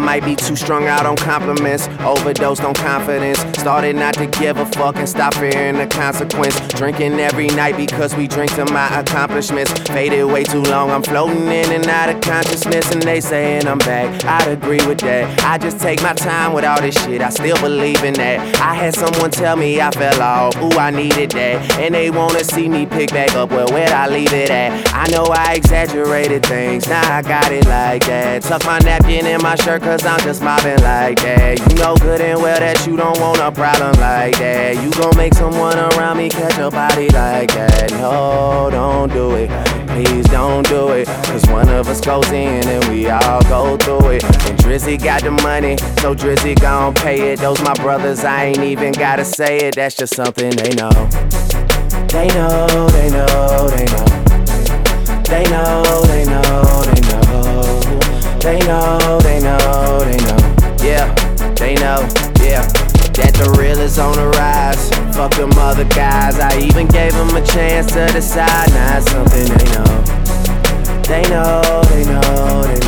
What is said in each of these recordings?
might be too strung out on compliments, overdosed on confidence. Started not to give a fuck and stop fearing the consequence. Drinking every night because we drink to my accomplishments. Faded way too long, I'm floating in and out of consciousness. And they saying I'm back, I'd agree with that. I just take my time with all this shit, I still believe in that. I had someone tell me I fell off, ooh, I needed that. And they wanna see me pick back up, well, where'd I leave it at? I know I exaggerated things, now I got it like that. Tuck my napkin in my shirt cause I'm just mobbing like that. You know good and well that you don't want a problem like that. You gon' make someone around me catch a body like that. No, don't do it, please don't do it. Cause one of us goes in and we all go through it. And Drizzy got the money, so Drizzy gon' pay it. Those my brothers, I ain't even gotta say it. That's just something they know. They know, they know, they know. They know, they know, they know. They know, they know, they know. Yeah, they know, yeah. That the real is on the rise. Fuck them other guys, I even gave them a chance to decide. Now it's something they know. They know, they know, they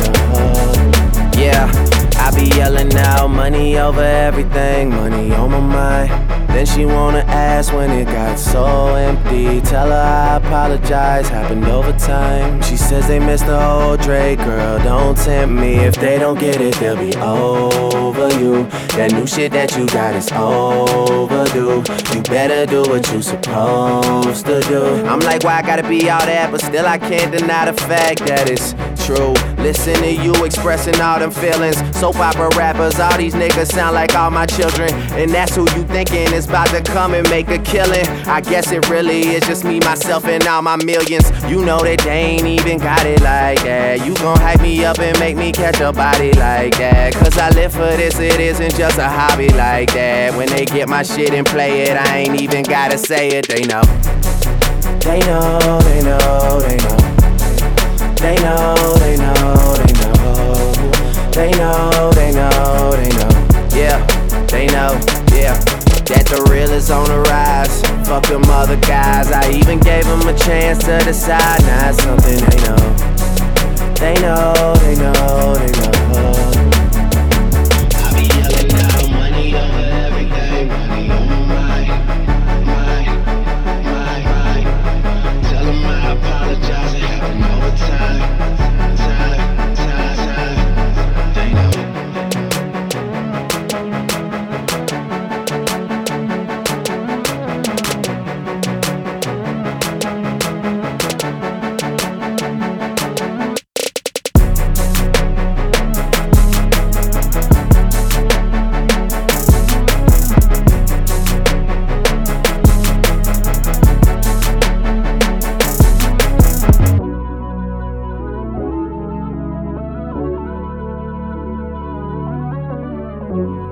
know. Yeah, I be yelling out, money over everything, money on my mind. Then she wanna ask when it got so empty. Tell her I apologize, happened over time. She says they missed the whole Drake, girl, don't tempt me. If they don't get it, they'll be over you. That new shit that you got is overdue. You better do what you supposed to do. I'm like, why I gotta be all that? But still I can't deny the fact that it's true. Listen to you expressing all them feelings. Soap opera rappers, all these niggas sound like all my children. And that's who you thinking is about to come and make a killing. I guess it really is just me, myself, and all my millions. You know that they ain't even got it like that. You gon' hype me up and make me catch a body like that. Cause I live for this, it isn't just a hobby like that. When they get my shit and play it, I ain't even gotta say it, they know. They know, they know, they know. They know, they know, they know. They know, they know, they know. Yeah, they know, yeah. That the real is on the rise. Fuck them other guys, I even gave them a chance to decide. Now it's something they know. They know, they know, they know. I be yelling out, money over everything, money on my mind. Tell them I apologize, it happened over time. They know. Thank you.